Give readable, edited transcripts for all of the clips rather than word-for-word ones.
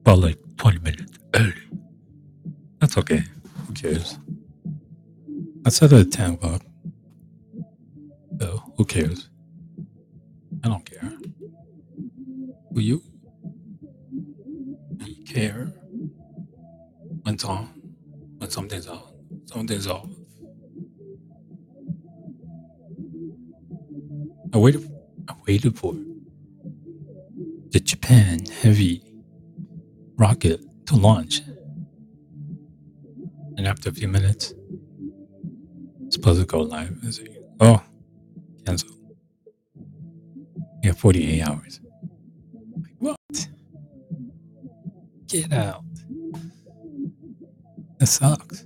about like 20 minutes early. That's okay. Who cares? I said it at 10 o'clock. So, who cares? I don't care. Do you? Do you care? When it's on? When something's on? Something's off. I waited for the Japan Heavy rocket to launch. And after a few minutes, it's supposed to go live. I say, oh, cancel. You have 48 hours. Like, what? Get out. That sucks.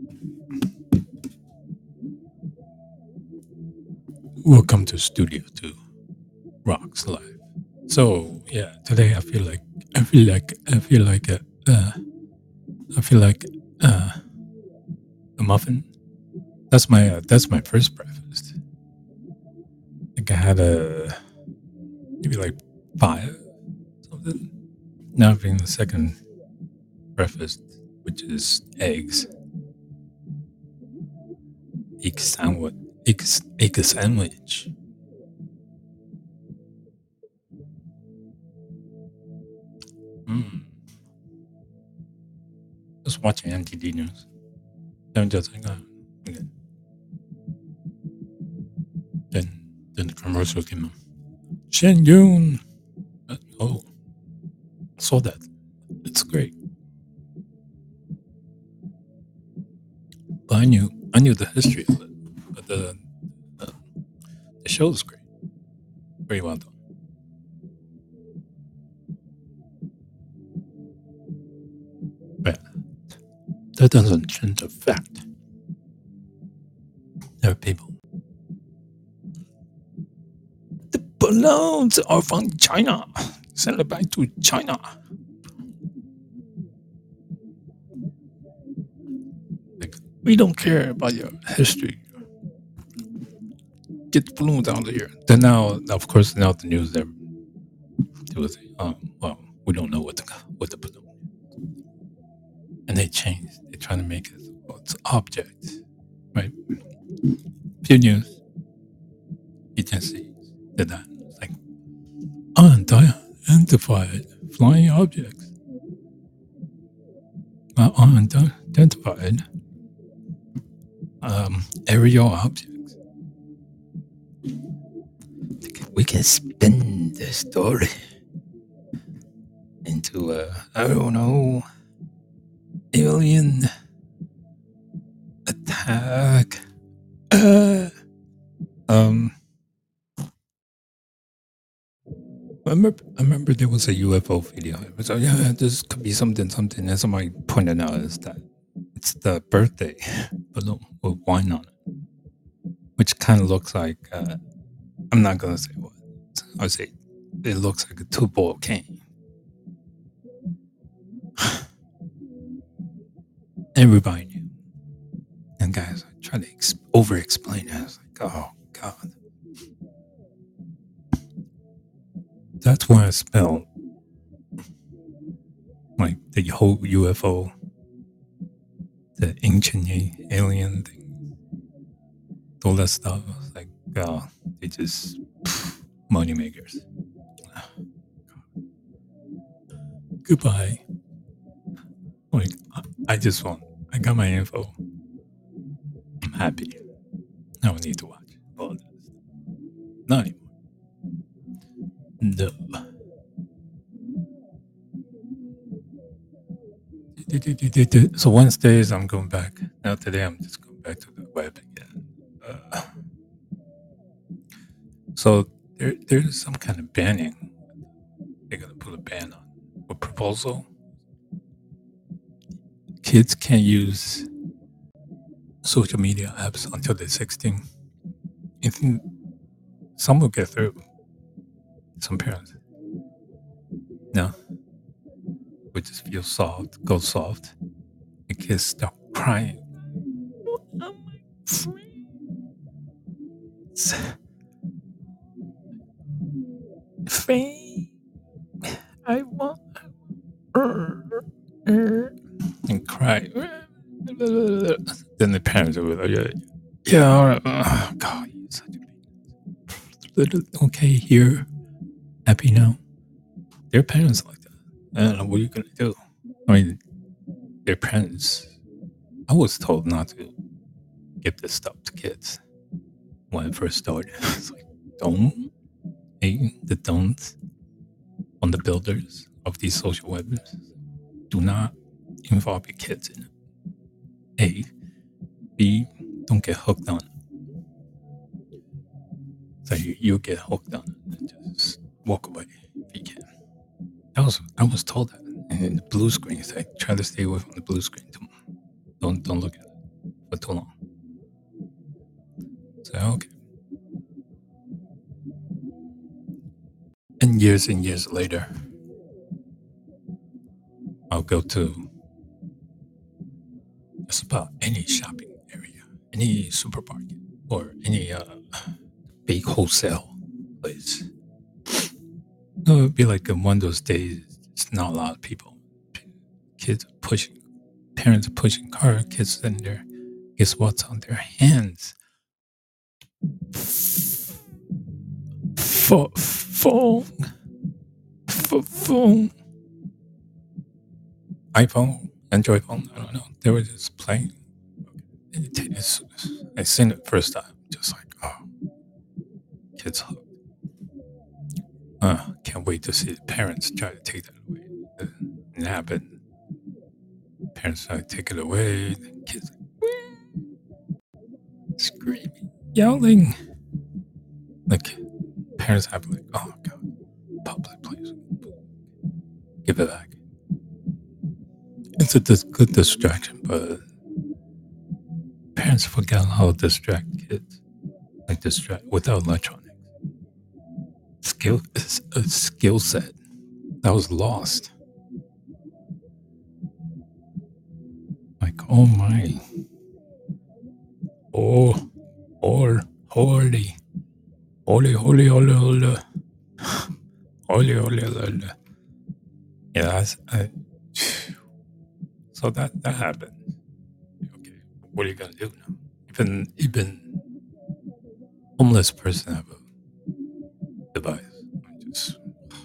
Welcome to Studio 2, Rocks Live. So yeah, today I feel like a muffin. That's my first breakfast. I think I had maybe like 5 something. Now I'm having the second breakfast, which is eggs. Egg sandwich. Egg sandwich. Just watching NTD news. Then just like, okay. Then the commercial came on. Shen Yun. Oh, I saw that. It's great. But I knew the history of it. But the show is great. Very well done. But that doesn't change the fact there are people. The balloons are from China. Send it back to China. Like, we don't care about your history. Get the balloons out of here. Then now, of course, now the news there was, well, we don't know what the balloon is. And they changed. They're trying to make it it's object, right? Few news agencies did that. It's like unidentified flying objects. Unidentified aerial objects. We can spin the story into I don't know, alien attack. I remember there was a UFO video. It was yeah, this could be something. And somebody pointed out is that it's the birthday balloon with wine on it, which kind of looks like I'm not gonna say what. I'll say it looks like a two-ball cane. Everybody knew. And guys, I try to over-explain it. I was like, oh god. That's why I smell like the whole UFO, the ancient alien thing, all that stuff. I was like, oh, they just money makers. Goodbye. Like, I got my info. I'm happy. I don't need to watch all this. Not anymore. No. So Wednesdays I'm going back. Now today I'm just going back to the web again. So there's some kind of banning. They're gonna put a ban on a proposal. Kids can't use social media apps until they're 16. I think some will get through. Some parents. No. We just feel soft, go soft. The kids start crying. What are my friends? Faye, I want and cry. Then the parents will be like, yeah, all right. God, you're such a baby. Okay, here, happy now. Their parents like that. I don't know what you're gonna do. I mean, their parents. I was told not to give this stuff to kids when I first started. It's like, don't. Hey, the don'ts on the builders of these social webs. Do not involve your kids in it. A. B. Don't get hooked on it. So you get hooked on it. Just walk away if you can. I was told that. And in the blue screen, it's like, try to stay away from the blue screen. Don't look at it for too long. So, okay. And years later, I'll go to just about any shopping area, any supermarket, or any big wholesale place. It would be like one of those days, it's not a lot of people. Kids are pushing, parents are pushing car, kids in there. Guess what's on their hands? Phone. iPhone, Android phone, I don't know. They were just playing. I seen it first time, just like, oh, kids hooked. Can't wait to see the parents try to take that away. It happened. Parents try to take it away. The kids screaming, yelling. Like, parents have like, oh God, public place. Give it back. It's a good distraction, but parents forget how to distract kids. Like distract without electronics. A skill set that was lost. Like, oh my. Oh, holy. Yeah, so that happened. Okay, what are you gonna do now? Even homeless person have a device. Just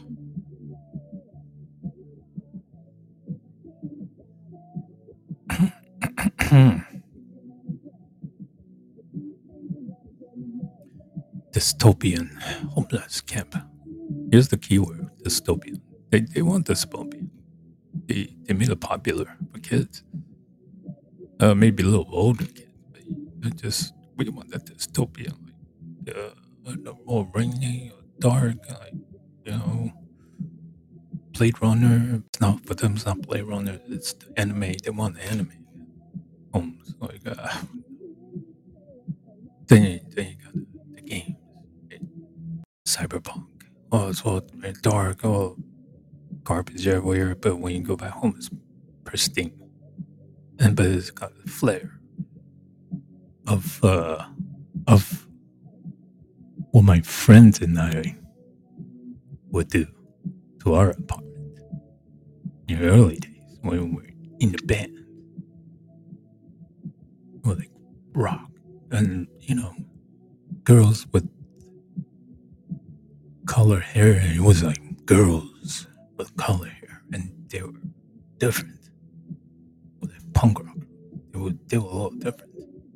dystopian homeless camp. Here's the keyword: dystopian. They want dystopian. They made it popular for kids. Maybe a little older kids, but we want that dystopian, like more rainy or dark, like you know, Blade Runner. It's not for them. It's not Blade Runner. It's the anime. They want the anime homes. Like then you got the games, Cyberpunk. Oh, it's all very dark. Oh, garbage everywhere. But when you go back home, it's pristine. But it's got the flair of what my friends and I would do to our apartment in the early days when we were in the band. Or like rock. And, girls with color hair. And it was like girls with color hair. And they were different. Like punk rock. They were all different.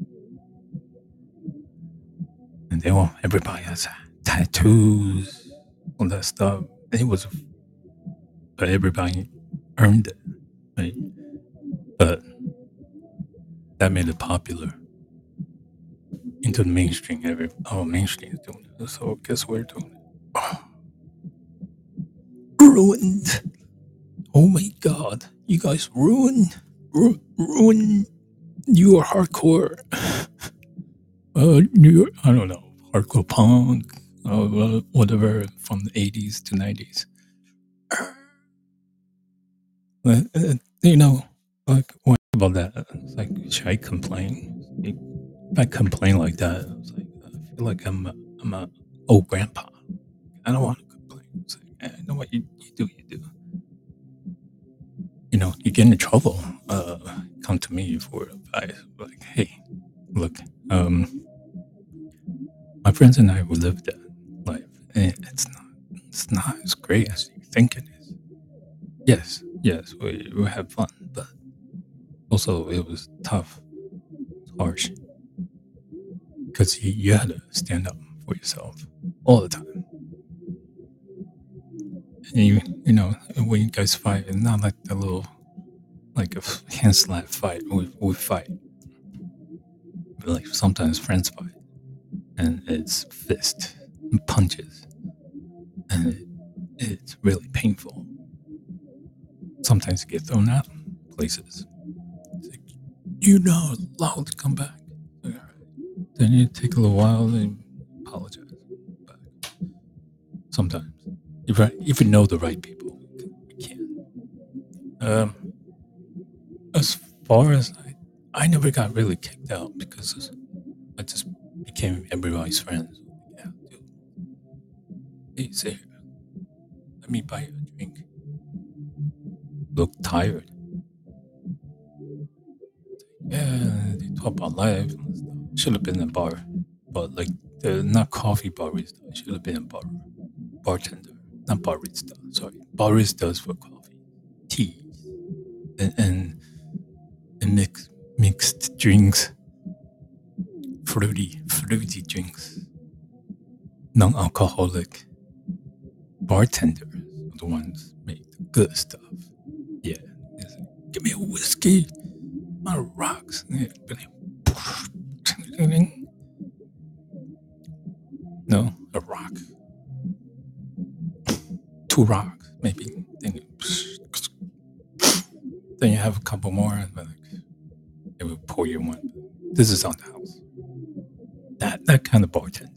And everybody has tattoos, all that stuff. And but everybody earned it, right? But that made it popular into the mainstream. Mainstream is doing it. So guess we're doing it. Oh, ruined. Oh my God. You guys ruined. You are hardcore. I don't know, hardcore punk, whatever, from the 80s to 90s. Like, what about that? It's like, should I complain? If I complain like that, it's like, I feel like I'm a old grandpa. I don't want to complain. It's like, you know what, you do. you get in trouble, come to me for advice. Like, hey, look, my friends and I, we live that life, and it's not as great as you think it is. Yes, we have fun, but also it was tough, harsh, because you had to stand up for yourself all the time. And when you guys fight, it's not like a little, like a hand slap fight. We fight, but like sometimes friends fight, and it's fist and punches, and it's really painful. Sometimes you get thrown out places. It's like, you're not allowed to come back. Like, all right. Then you take a little while and apologize. But sometimes, if you know the right people, you can. As far as I never got really kicked out because I just became everybody's friend. Yeah, dude. Hey, sit here. Let me buy you a drink. Look tired. Yeah, they talk about life and stuff. Should have been in a bar, but like not coffee barista. I should have been a bartender, not barista. Sorry, baristas for coffee, tea, and mixed drinks, fruity drinks, non-alcoholic. Bartenders are the ones make the good stuff. Yeah, give me a whiskey, my rocks. Yeah, no, a rock. 2 rocks, maybe. Then you have a couple more, and like, they will pour you one. This is on the house. That kind of bartender.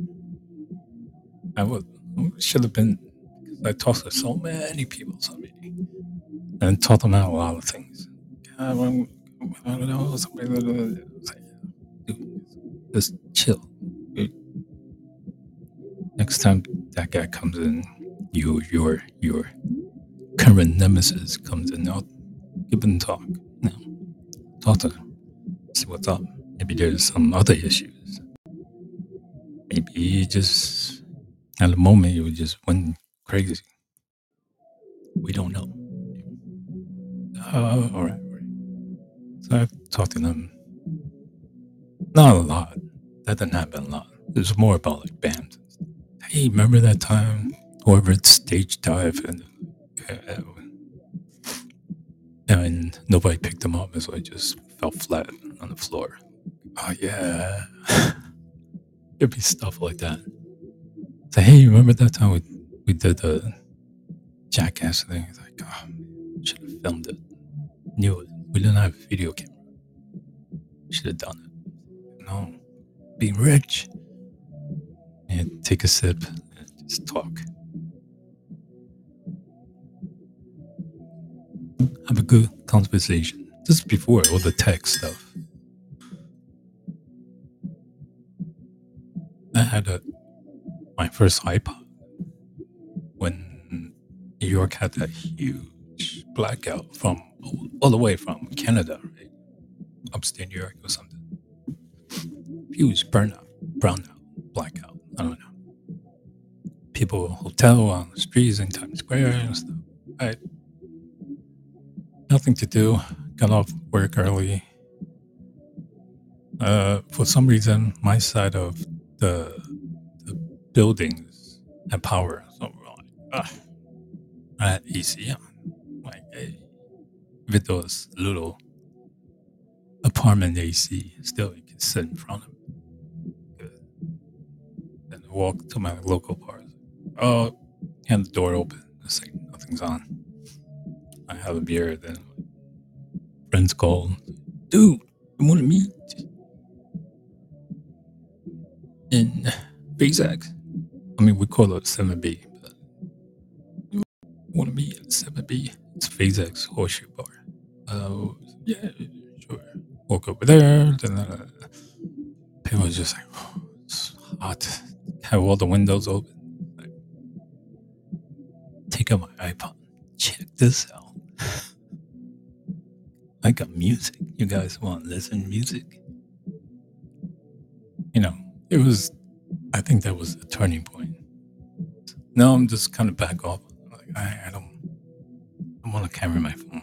I should have been, because I talked to so many people, and taught them out a lot of things. I don't know, just chill. Next time that guy comes in, your current nemesis comes in, I'll give him a talk. Talk to him, see what's up. Maybe there's some other issues. Maybe he just, at the moment, you just went crazy. We don't know. All right. So I talked to them. Not a lot. That didn't happen a lot. It was more about like bands. Hey, remember that time whoever stage dive and nobody picked them up, so I just fell flat on the floor. Oh yeah. It'd be stuff like that. Say, hey, remember that time we did the Jackass thing? It's like, oh, should have filmed it. Knew it. We didn't have a video camera. Should have done it. No. Being rich. And take a sip and just talk. Have a good conversation. This is before all the tech stuff. I had my first iPod when New York had that huge blackout from all the way from Canada, right? Upstate New York or something. Huge brownout, blackout. I don't know. People hotel on the streets in Times Square and stuff. I had nothing to do. Got off work early. For some reason, my side of the buildings had power, so we're like, I had AC on. Like, hey, if it was a little apartment AC, still you can sit in front of it. Good. Then walk to my local bar. Oh, had the door open. It's like nothing's on. I have a beer. Then friends call, dude, you want to meet in Phase X? I mean, we call it 7B, but you want to meet at 7B? It's Phase X Horseshoe Bar. Yeah, sure. Walk over there. Then people are just like, oh, it's hot. Have all the windows open. Like, take out my iPod. Check this out. got music. You guys want to listen to music? You know, it was. I think that was the turning point. Now I'm just kind of back off. Like I don't want to carry my phone,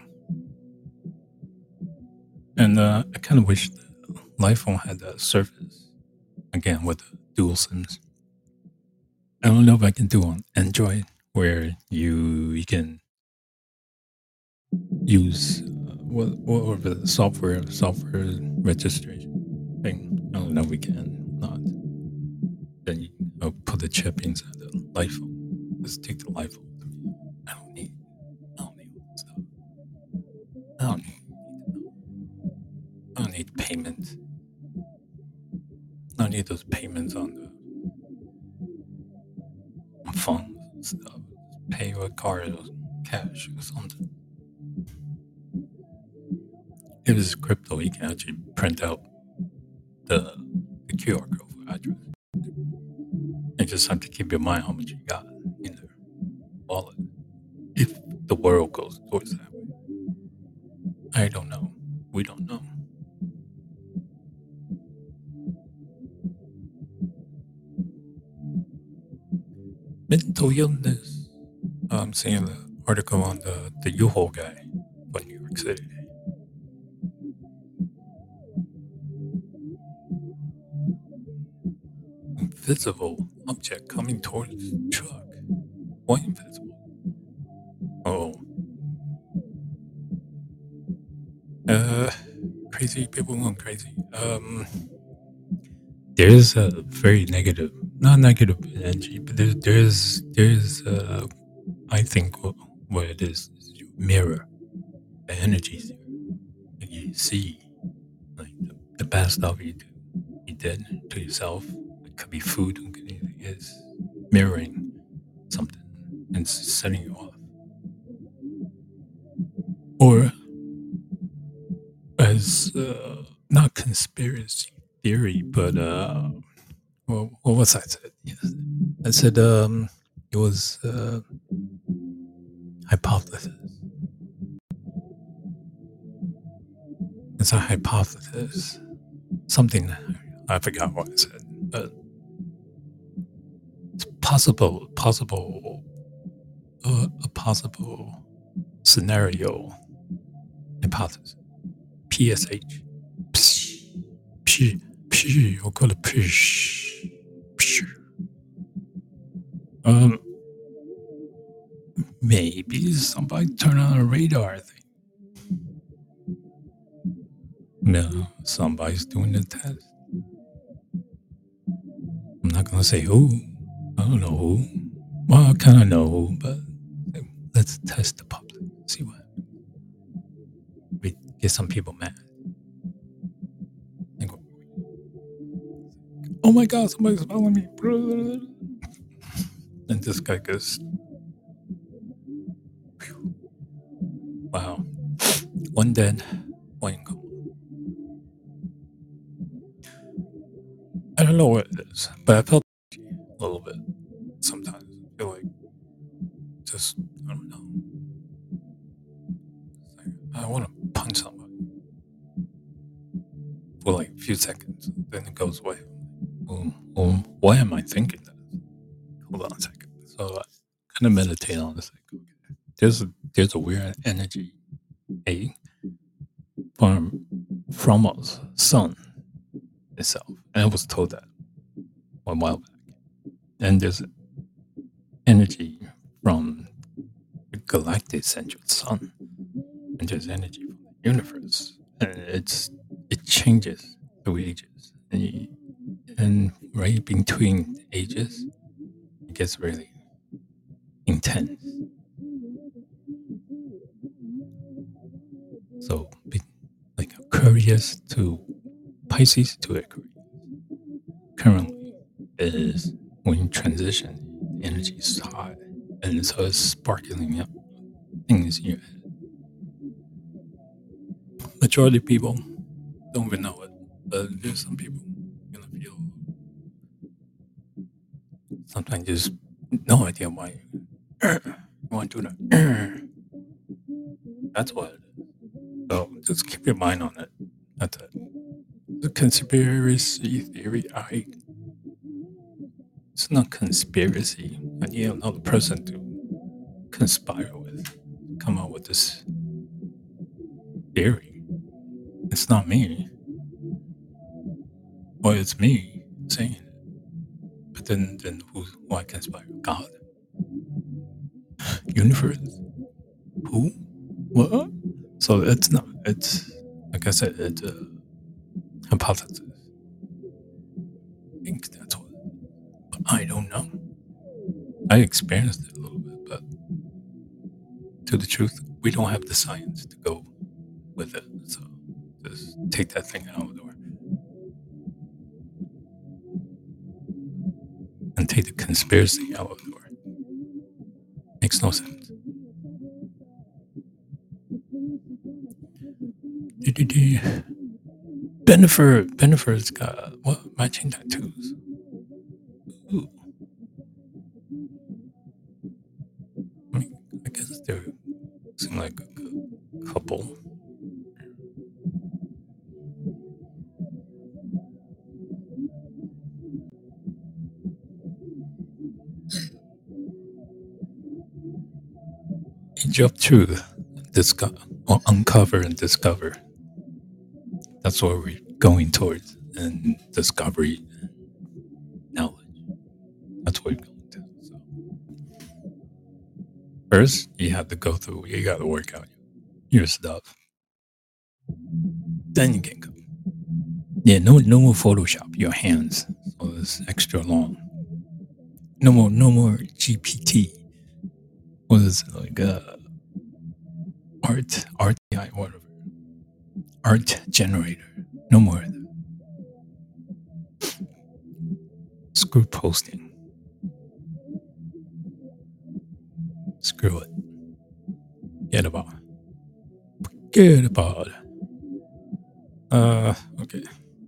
and I kind of wish the iPhone had that service again with the dual SIMs. I don't know if I can do on Android where you can use what the software registration thing. I don't know if we can not. Then you put the chip inside the iPhone. Just take the iPhone. I don't need all that stuff. I don't need payment. I don't need those payments on phones and stuff. Pay with card or cash or something. If it's crypto, you can actually print out the QR code for address. You just have to keep in mind how much you got in their wallet. If the world goes towards that way, I don't know. We don't know. Mental illness. I'm seeing the article on the U-Haul guy from New York City. Invisible object coming towards the truck. Why invisible? Oh. Crazy people going crazy. There's a very negative, not negative energy, but there's I think what it is you mirror the energies and you see like the bad stuff you did to yourself. It could be food, it could be anything. It's mirroring something and setting you off. Or as not conspiracy theory, but well, what was I said? Yes. I said it was hypothesis. It's a hypothesis. Something I forgot what I said, but it's possible a possible scenario hypothesis. PSH. Psh, psh, psh, we'll call it psh, psh. Maybe somebody turn on a radar thing. No, somebody's doing the test. I'm not gonna say who. I don't know who. Well, I kind of know who, but let's test the public. See what happens. We get some people mad. And go, oh my God, somebody's following me. And this guy goes, phew. Wow. One dead, one in coma. I don't know what it is, but I felt a little bit sometimes. I feel like just, I don't know. Like, I want to punch somebody for like a few seconds, then it goes away. Why am I thinking that? Hold on a second. So I kind of meditate on this. Like, okay, there's a weird energy, from us, sun itself, and I was told that a while back. And there's energy from the galactic central sun, and there's energy from the universe, and it changes through ages, and right between ages, it gets really intense. So, like Aquarius to Pisces to Aquarius currently is when you transition, the energy is high, and so it's sparkling up things in your head. Majority of people don't even know it, but there's some people gonna feel sometimes just no idea why you want to do that. That's what it is. So just keep your mind on it. That's it. The conspiracy theory, it's not conspiracy. I need another person to conspire with, come up with this theory. It's not me. Well, it's me saying it. But then who I conspire? God? Universe? Who? What? So it's not. It's like I said. It's a hypothesis. I think that's what. But I don't know. I experienced it a little bit, but to the truth, we don't have the science to go with it. So just take that thing out of the door and take the conspiracy out of the door. Makes no sense. Bennifer's got what matching tattoos. Ooh. I mean, I guess they seem like a good couple. Age of Truth, or uncover and discover. That's what we're going towards, and discovery, and knowledge. That's what we're going to. So first, you have to go through. You got to work out your stuff. Then you can go. Yeah, no more Photoshop. Your hands, so it's extra long. No more GPT. What is it like? RTI, whatever. Art generator. No more of that. Screw posting. Screw it. Forget about it. Okay.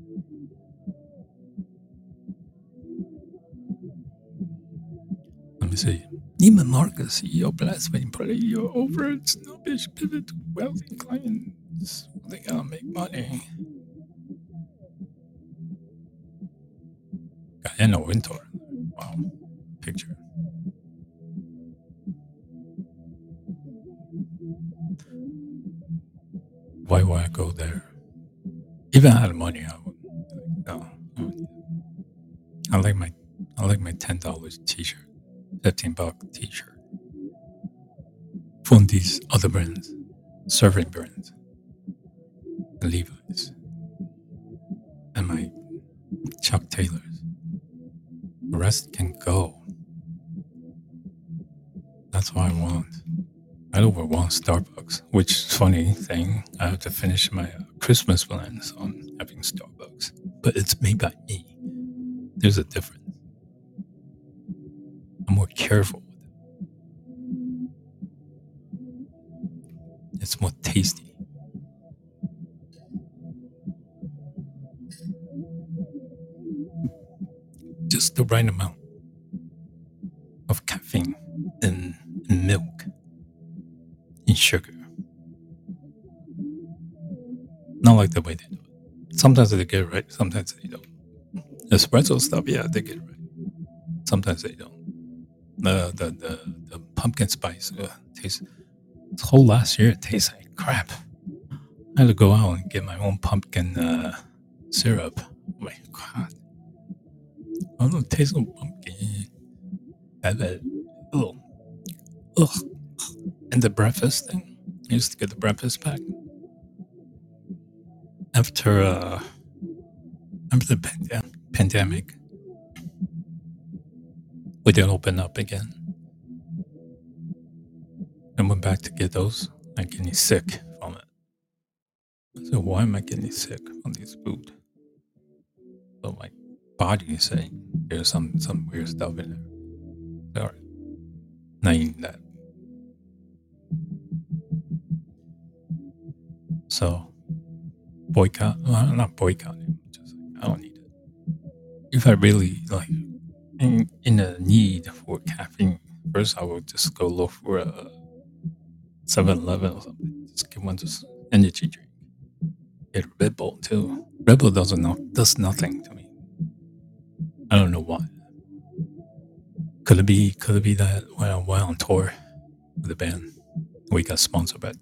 Let me see. Neiman Marcus CEO blasphemy play your over snobbish pivot to wealthy clients. They gotta make money. Anna Wintour. Wow. Picture. Why would I go there? Even I had money, I would. No. I like my $10 T-shirt, $15 T-shirt from these other brands, surfing brands, Levi's, and my Chuck Taylors. The rest can go. That's what I want. I don't want Starbucks, which is funny thing. I have to finish my Christmas plans on having Starbucks, but it's made by me. There's a difference. I'm more careful with it. It's more tasty. Just the right amount of caffeine in milk, in sugar. Not like the way they do it. Sometimes they get it right, sometimes they don't. Espresso stuff, yeah, they get it right. Sometimes they don't. The pumpkin spice tastes. This whole last year it tastes like crap. I had to go out and get my own pumpkin syrup. Oh my god! I don't taste no pumpkin. Ugh. Ugh. And the breakfast thing. I used to get the breakfast pack after the pandemic. We didn't open up again. I went back to get those. I'm getting sick from it. So why am I getting sick from this food? So my body is saying there's some weird stuff in there. All right. Not eating that. So boycott. Well, not boycotting. Just like, I don't need it. If I really like in a need for caffeine, first I would just go look for a 7-Eleven or something. Just get one, just energy drink. Get Red Bull too. Red Bull does nothing to me. I don't know why. Could it be that when I went on tour with the band, we got sponsored by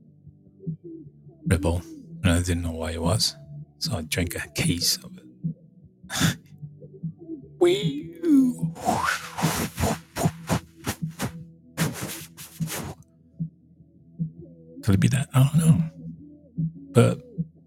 Red Bull, and I didn't know why it was, so I drank a case of it. Wee. Could it be that? I don't know. But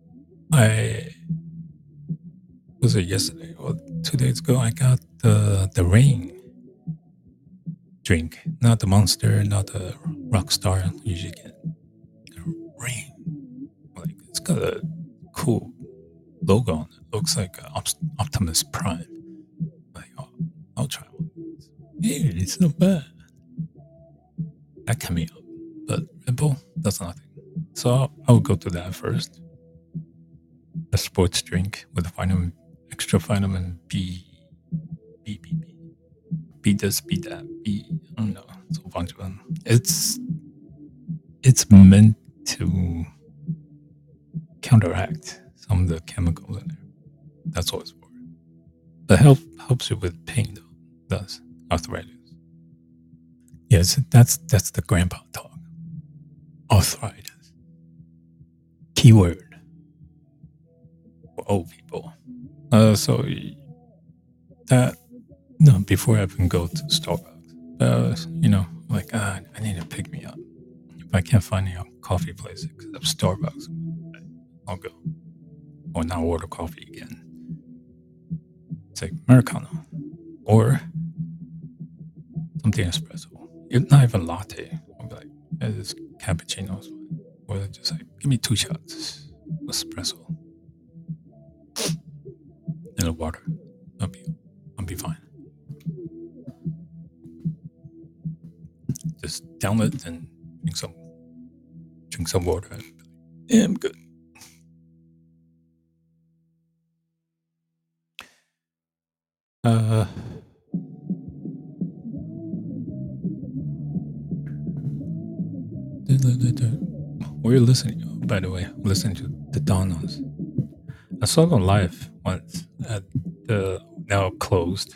was it yesterday or 2 days ago? I got the Rain drink, not the Monster, not the Rockstar. You usually get the Rain. Like it's got a cool logo on it. Looks like Optimus Prime. Like, oh, I'll try one. Yeah, it's not bad. That can be up, but Red Bull does nothing. So I'll go to that first. A sports drink with extra vitamin B, B this, B that, B. I don't know. It's a bunch of them. It's meant to counteract some of the chemicals in there. That's what it's for. But helps you with pain though. Does arthritis? Yes, that's the grandpa talk. Arthritis. Keyword for old people. So that no, before I even go to Starbucks, like I need to pick me up. If I can't find a coffee place except Starbucks, I'll go. Or not order coffee again. It's like Americano or something espresso. It's not even latte. I'll be like, it's cappuccino. Or just like, give me 2 shots espresso and a water. I'll be fine. Just down it and drink some water. Yeah, I'm good. We're listening, by the way, listening to the Donos. I saw them live once at the now closed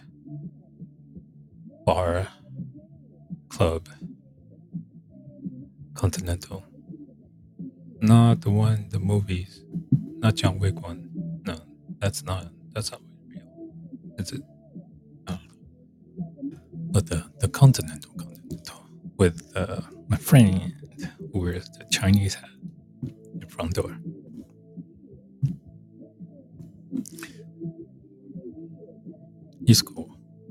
bar club Continental. Not the one, the movies, not John Wick one. No, that's not real. Is it? No. But the Continental with my friend who wears the Chinese hat in front door. He's cool.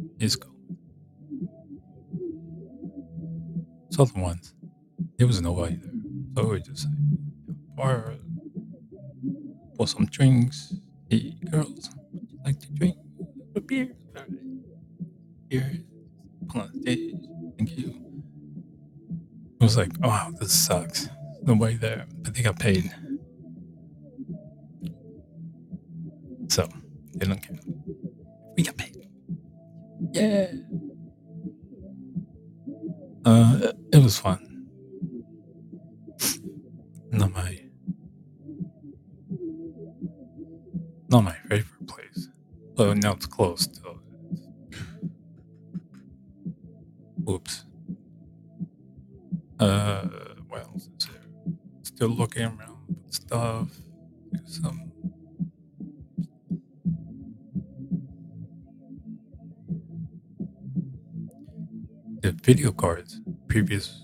Saw them once. There was nobody there. So we just bar, pour some drinks. Hey, girls, would you like to drink a beer? All right. Beer. Come on stage. Thank you. It was like, oh, this sucks. Nobody there, but they got paid. So they don't care. We got paid. Yeah. It was fun. Not my favorite place. But now it's closed. So. Oops. What else is there? Still looking around with stuff. There's some. The video cards, previous,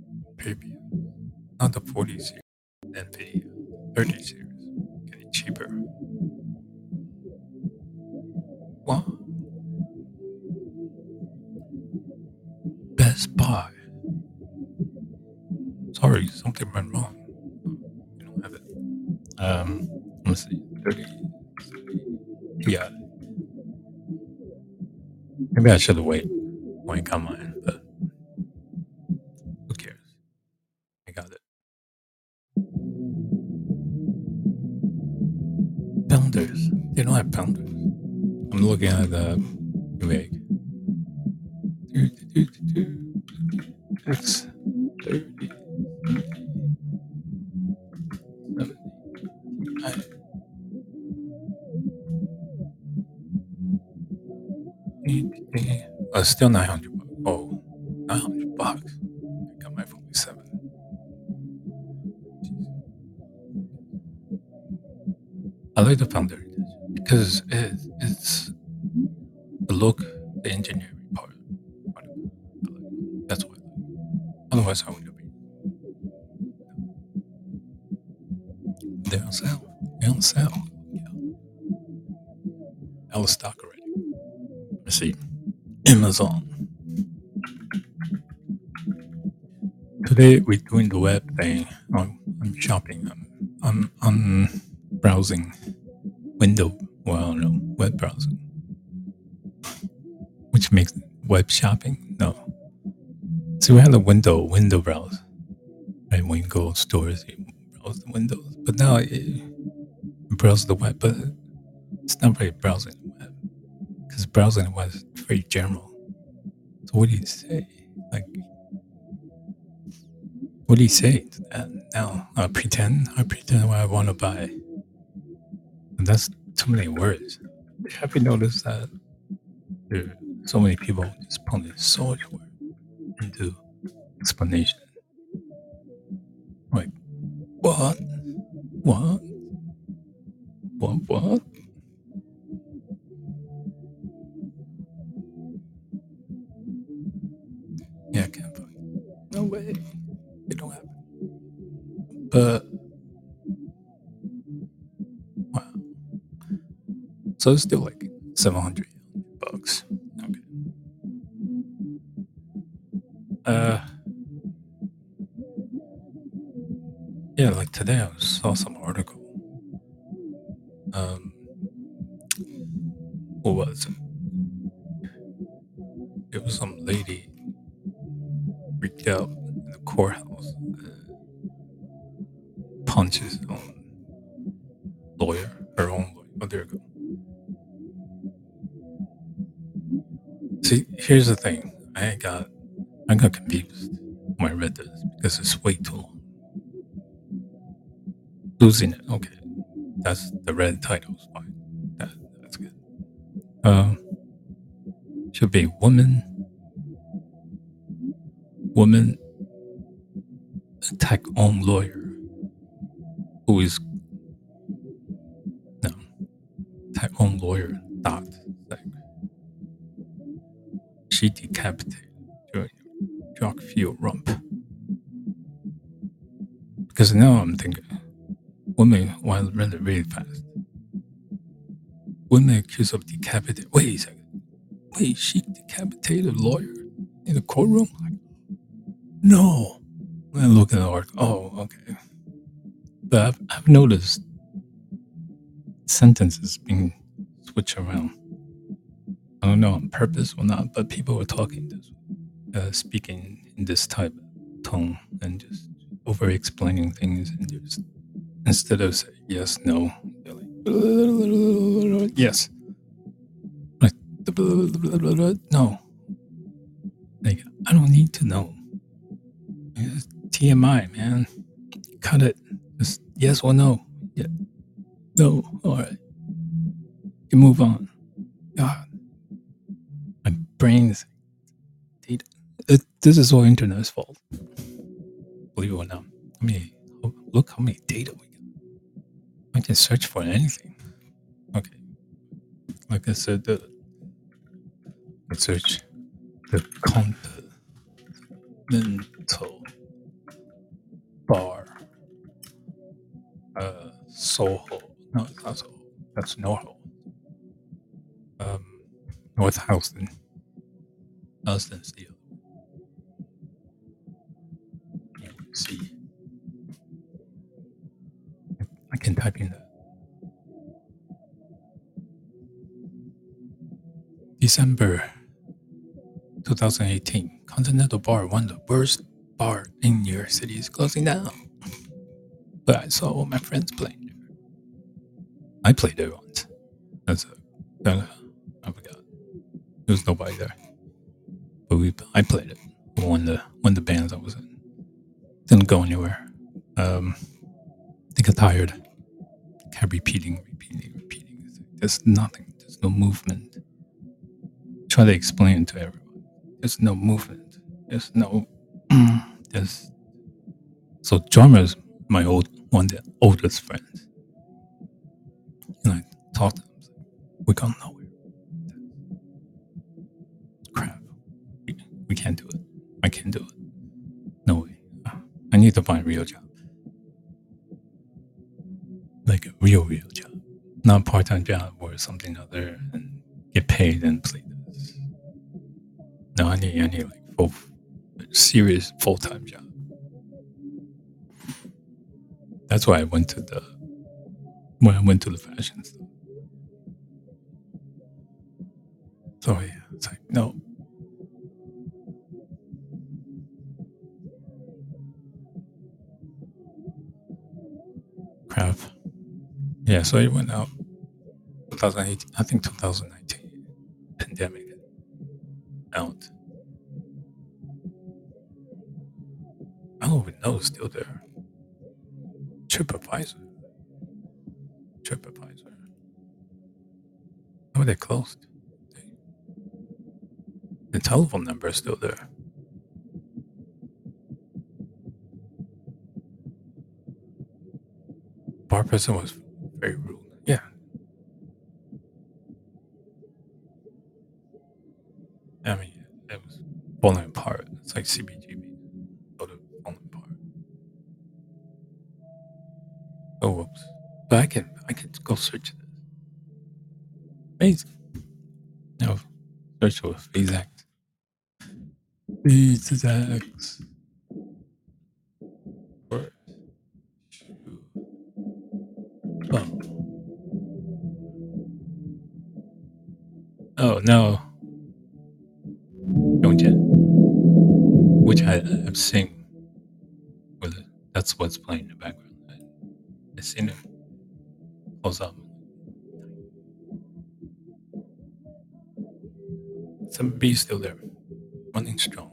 not the 40 series, and the 30 series, getting cheaper. What? Best Buy. Sorry, something went wrong. You don't have it. Let me see. 30. Yeah. Maybe I should have waited when it got mine, but who cares? I got it. Pounders. They don't have pounders. I'm looking at the Newegg. It's 30. still 900 bucks. Oh, 900 bucks. I got my phone for 7. I like the Founder Edition because it's the look, the engineering part. That's what I like. Otherwise, I wouldn't be. They're on sale. They're on sale. Yeah. Out of stock already. Let's see. Amazon. Today we're doing the web thing. I'm shopping. I'm browsing web browsing, which makes web shopping. No. So we had a window browse, right? When you go to stores, you browse the windows. But now you browse the web, but it's not really browsing the web because browsing the web is very general. So what do you say? Like, what do you say to that now? I pretend what I want to buy. And that's too many words. Have you noticed that there are so many people just putting so much work into explanation? Like, what? What? What? Yeah, I can't find it. No way. It don't happen. But wow. So it's still like 700 bucks. Okay. Yeah, like today I saw some article. What was it? It was some lady freaked out in the courthouse, punches her own lawyer. Oh, there you go. See, here's the thing. I got confused when I read this because it's way too long. Losing it. Okay, that's the red titles. Fine. That's good. Should be woman attack own lawyer who is attack own lawyer thought like she decapitated during drug fuel rump. Because now I'm thinking women, while really fast, women accused of decapitating. Wait a second. Wait, she decapitated a lawyer in the courtroom? Like, no. When I look at the article, oh, okay. But I've noticed sentences being switched around. I don't know on purpose or not, but people were talking this, speaking in this type of tone and just over explaining things and just instead of saying yes, no, they're like yes. Like no. Like I don't need to know. It's TMI, man. Cut it. Just yes or no. Yeah. No. All right. You move on. God. My brain's data. This is all internet's fault. Believe it or not. I mean, look how many data we got. I can search for anything. Okay. Like I said, I search the Continental Bar. Soho. No, it's not Soho. That's Norho. North Houston. Houston's the other one. You can see. I can type in that. December 2018. Continental Bar, one of the worst bar in New York City, is closing down. But I saw all my friends playing there. I played there once. I forgot. There was nobody there. But I played it. One of the bands I was in. Didn't go anywhere. I got tired. Kept repeating. There's nothing. There's no movement. Try to explain it to everyone. There's no movement. There's no. There's so Jarmer's my one of the oldest friends. And I talk to him. We're going nowhere. Crap. We can't do it. I can't do it. No way. I need to find a real job. Like a real job. Not a part-time job or something other and get paid and play this. No, I need like serious full-time job. That's why I went to the fashion stuff. So yeah, it's like no. Crap. Yeah, so it went out 2018, I think 2019. Pandemic out. I don't even know it's still there. TripAdvisor. Oh, they closed. The telephone number is still there. Bar person was very rude. Yeah. I mean, it was falling apart. It's like CBGB. Sort of falling apart. Oh, whoops. But I can go search this. Amazing. No, search for Phasex. Phasex. Oh no. Don't yet. Which I've seen. With it. That's what's playing in the background. I've seen it close up. Some B still there. Running strong.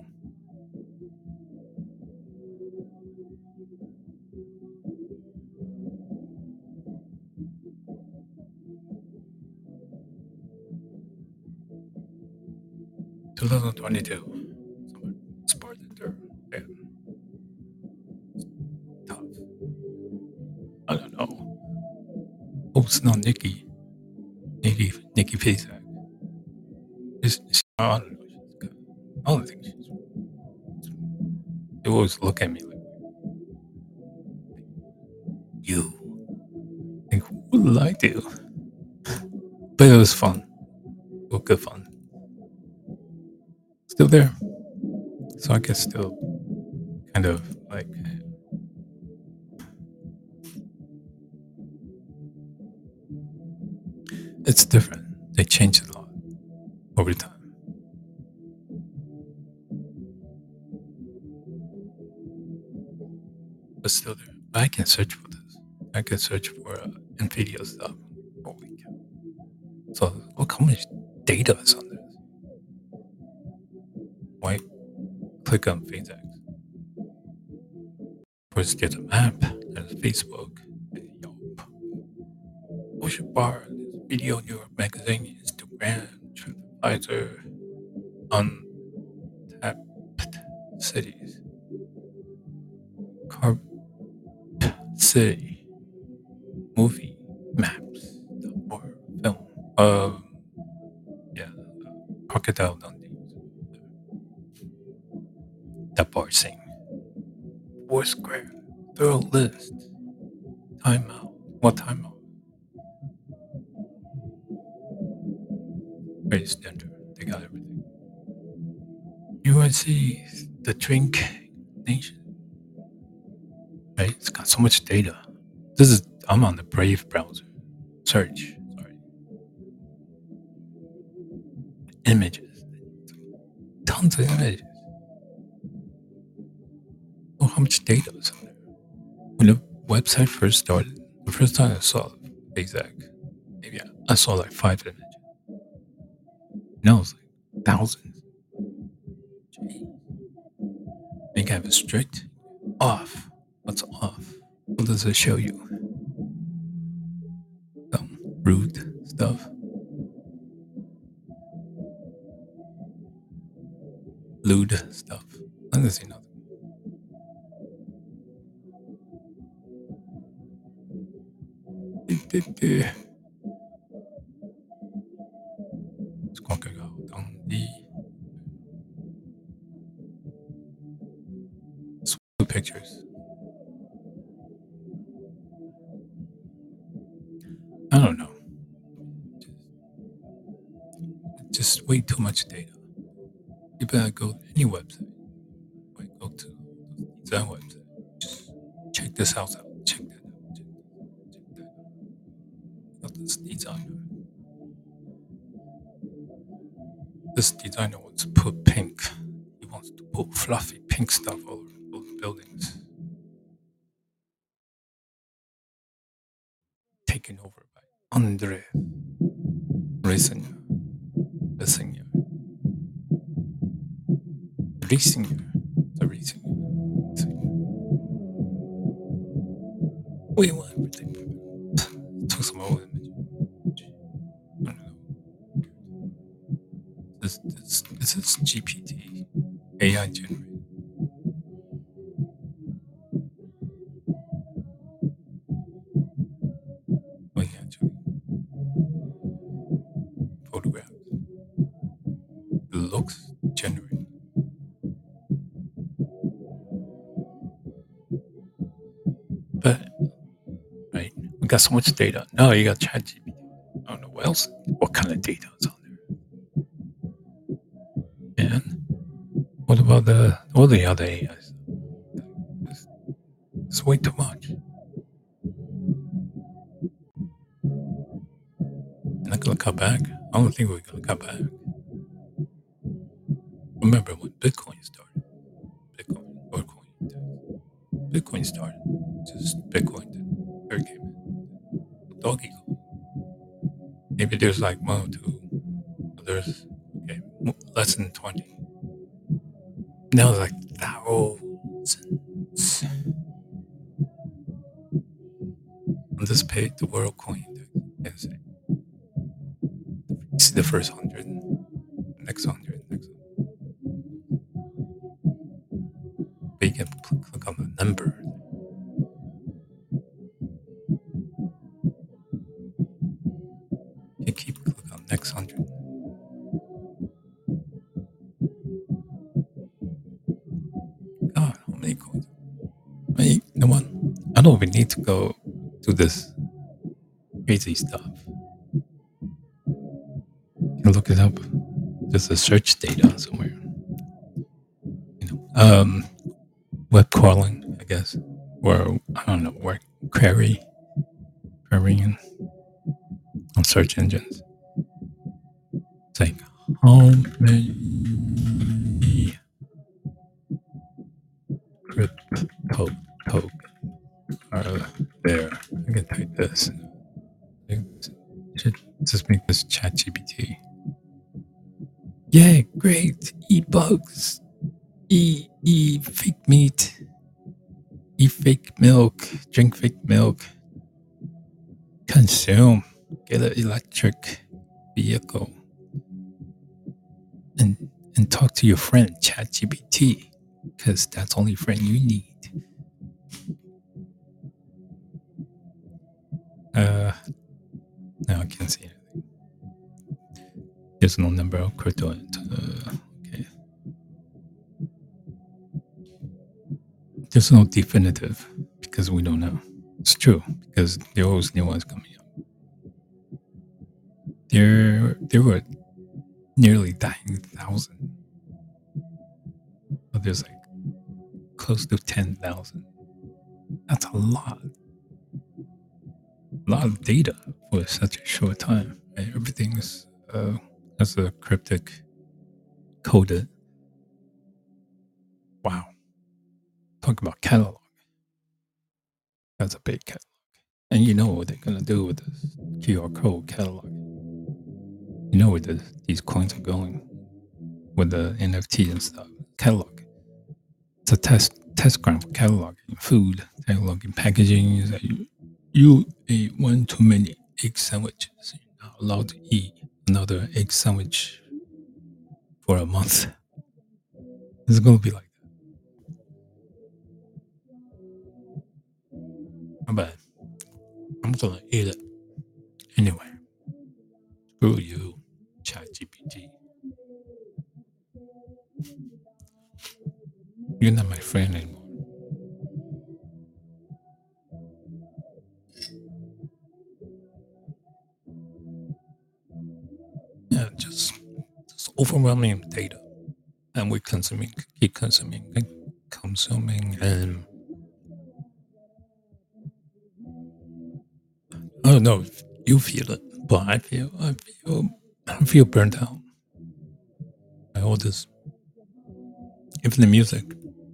Two 2022. Sport Center. Yeah. Tough. I don't know. Oh, it's not Nikki. Nikki Pizak. I don't know. She's good. I don't think she's. They always look at me like, you. Like, what did I do? But it was fun. It was good fun. Still there. So I guess still kind of like. It's different. They changed a lot over time. But still there. But I can search for this. I can search for NVIDIA stuff. Holy cow. So look how much data is on this. Why click on Phasex? First get a map. There's Facebook. Yelp. Ocean Bar. There's Video New York Magazine. Instagram. TripAdvisor. Untapped cities. Carb City. Movie maps. Or film. Yeah. Crocodile Dundee. The bar scene. Foursquare. Thorough list. Timeout. What timeout? Very standard. They got everything. UNC, the drink nation. Right? It's got so much data. I'm on the Brave browser. Search. Sorry. Images. Tons of images. Oh, how much data is on there? When the website first started, the first time I saw Phasex, maybe I saw like 5 images. Now it's like thousands. Make I have it strict? Off. What's off? What does it show you? Some rude stuff. lewd stuff. I didn't see nothing. Squawking out on the pictures. I don't know. Just way too much data. You better go to any website. Like go to the design website. Just check this house out. Check that out. Check that out. Got this designer. This designer wants to put pink. He wants to put fluffy pink stuff all over both buildings. Taken over by Andre Risinger. We want everything. Took some old image. I don't know. This is GPT AI generated. Well, yeah, actually, photographs. The looks generated. But right, we got so much data. Now you got ChatGPT. I don't know what else. What kind of data is on there? And what about all the other AIs? It's way too much. And not gonna come back. I don't think we're gonna come back. Remember when Bitcoin started? Bitcoin started. Just Bitcoin didn't. There came in. Doggy coin. Maybe there's like one or two. There's less than 20. Now it's like thousands. On this page, the World Coin Index. You see the first 100, next 100, next 100. But you can click on the number. You keep clicking on next 100. God, how many coins? You know what? I don't even need to go to this crazy stuff. You can look it up. There's a search data somewhere. Web crawling, I guess, or I don't know, where querying on search engines. It's like how many crypto tokens are there? I can type this. Should just make this ChatGPT. Yeah, great. Eat bugs. Eat fake meat. Eat fake milk. Drink fake milk. Consume. Get an electric vehicle. And talk to your friend ChatGPT, because that's the only friend you need. No, I can't see anything. There's no number of crypto. Okay. There's no definitive because we don't know. It's true because there are always new ones coming up. There were nearly 9,000. But there's like close to 10,000. That's a lot. A lot of data for such a short time. Right? Everything's has a cryptic coded. Wow. Talk about catalog. That's a big catalog. And you know what they're going to do with this QR code catalog. You know where these coins are going with the NFT and stuff. Catalog. It's a test ground for cataloging food, cataloging packaging. You ate one too many egg sandwiches. You're not allowed to eat another egg sandwich for a month. It's gonna be like that. But I'm gonna eat it anyway. Screw you, ChatGPT. You're not my friend anymore. Yeah, just overwhelming data, and we keep consuming, and I don't know if you feel it, but I feel burnt out by all this. Even the music,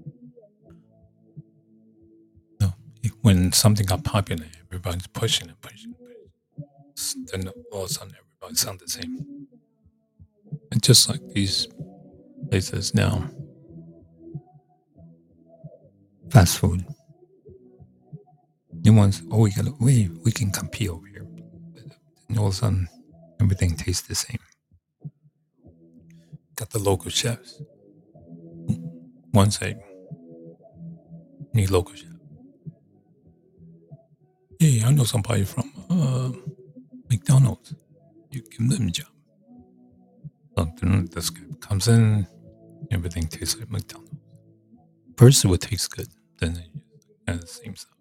no, when something got popular, everybody's pushing it. Then all of a sudden, everybody sounds the same. It's just like these places now, fast food. New ones, oh, we can compete over here. And all of a sudden, everything tastes the same. Got the local chefs. One say, need local chef. Hey, I know somebody from McDonald's. You give them a job. So then this guy comes in, everything tastes like McDonald's. First, it would taste good, then it has the same stuff.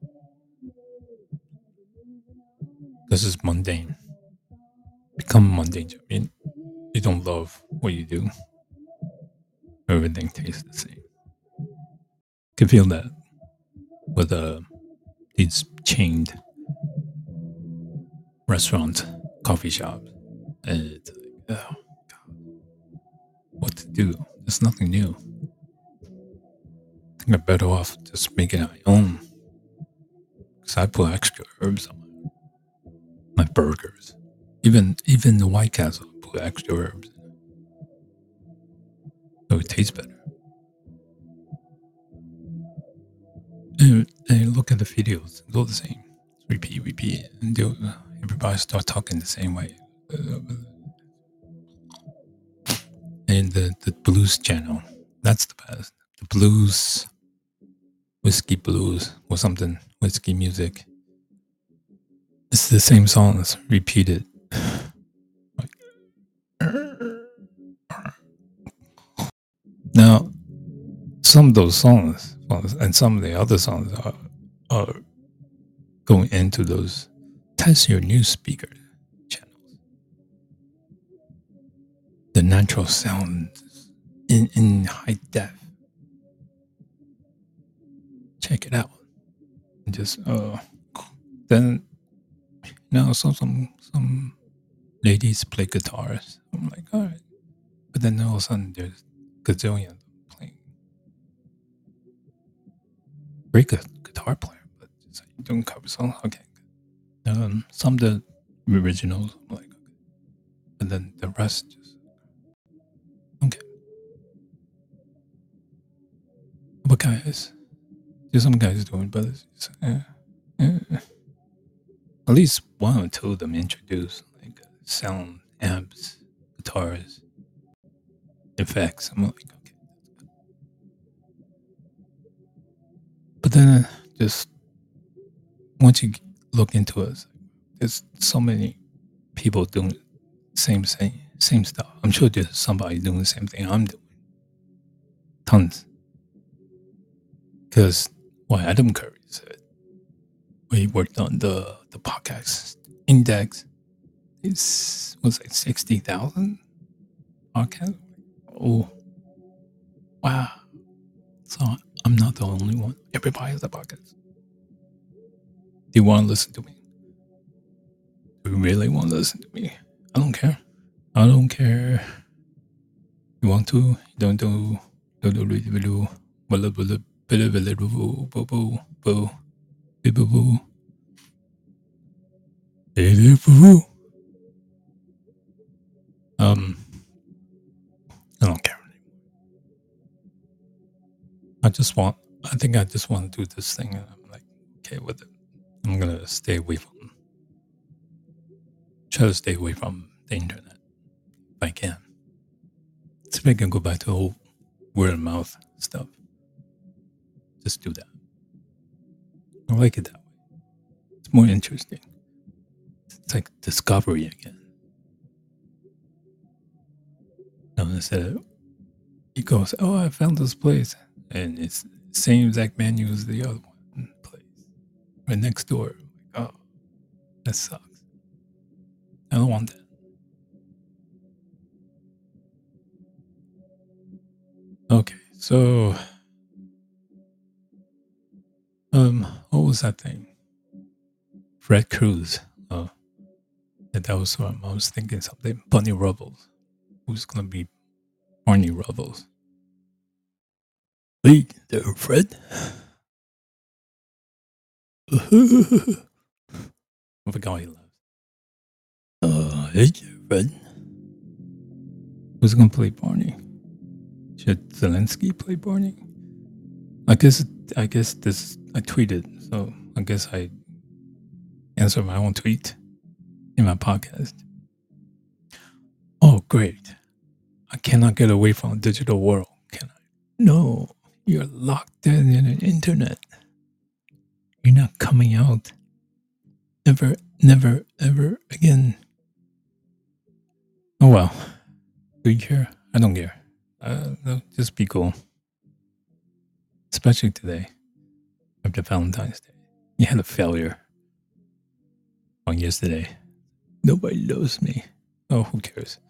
This is mundane. Become mundane. I mean, you don't love what you do. Everything tastes the same. You can feel that with these chained restaurants, coffee shops. And it's like, oh, God, what to do? There's nothing new. I think I'm better off just making it my own. Because I put extra herbs on my burgers. Even the White Castle put extra herbs. So it tastes better. And look at the videos, it's all the same. Repeat, and everybody start talking the same way. And the blues channel, that's the best. The blues, whiskey blues, or something, whiskey music. It's the same songs repeated. Now, some of those songs and some of the other songs are going into those test your new speaker channels. The natural sounds in high def. Check it out. And just then now some ladies play guitars. I'm like, all right. But then all of a sudden there's gazillions playing. Great guitar player, but just like doing cover songs. Okay. Some of the originals, I'm like, okay. And then the rest just okay. But guys, there's some guys doing, but it's, at least one or two of them introduce like sound amps, guitars, effects. I'm like, okay. But then just once you look into it, there's so many people doing same stuff. I'm sure there's somebody doing the same thing I'm doing. Tons. Because Adam Curry said we worked on the podcast index. It's was like 60,000 podcasts. Oh, wow! So I'm not the only one. Everybody has a podcast. Do you want to listen to me? Do you really want to listen to me? I don't care. I don't care. You want to? You don't do. I don't care. I think I just want to do this thing, and I'm like, okay with it. I'm gonna try to stay away from the internet if I can. See if I can go back to old word of mouth stuff. Just do that. I like it that way. It's more interesting. It's like discovery again. Instead of, he goes, "Oh, I found this place," and it's the same exact menu as the other place, right next door. Oh, that sucks. I don't want that. Okay, so what was that thing? Fred Cruz. Oh, that was I was thinking something. Bunny Rubbles. Who's gonna be Barney Rubbles? Wait there, Fred. I forgot he laughs. Hey there, Fred. Who's gonna play Barney? Should Zelensky play Barney? I guess this I tweeted, so I guess I answer my own tweet in my podcast. Oh, great. I cannot get away from the digital world, can I? No, you're locked in the internet. You're not coming out. Never, never, ever again. Oh well. Do you care? I don't care. No, just be cool. Especially today, after Valentine's Day. You had a failure on yesterday. Nobody loves me. Oh, who cares?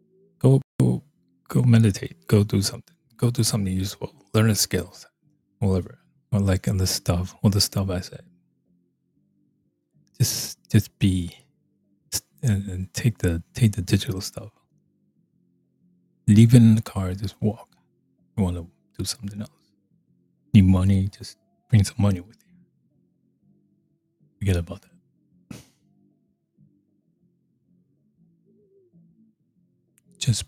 Go meditate. Go do something. Go do something useful. Learn a skill, whatever. Or like all the stuff I said. Just be and take the digital stuff. Leave it in the car. Just walk. You want to do something else. Need money? Just bring some money with you. Forget about that. Just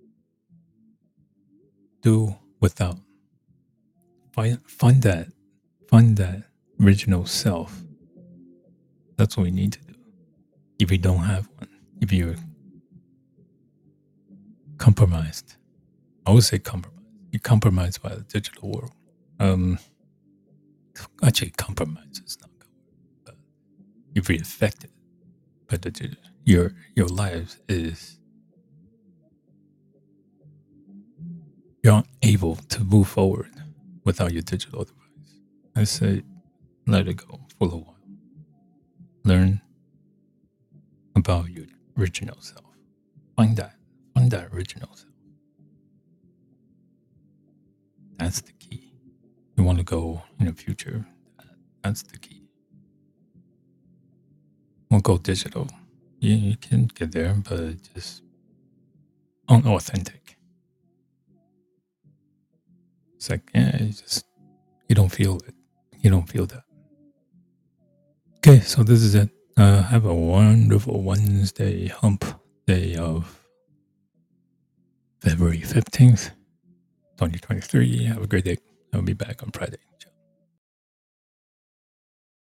do without. Find that original self. That's what we need to do. If you don't have one, if you're compromised, I would say compromised. You're compromised by the digital world. Actually, compromise is not good. But if you're affected by the digital, your life is you're unable to move forward without your digital device. I say, let it go for a while. Learn about your original self. Find that original self. That's the key. You want to go in the future. That's the key. Won't go digital. You can get there, but just unauthentic. It's like, you don't feel it. You don't feel that. Okay, so this is it. Have a wonderful Wednesday hump day of February 15th, 2023. Have a great day. I'll be back on Friday.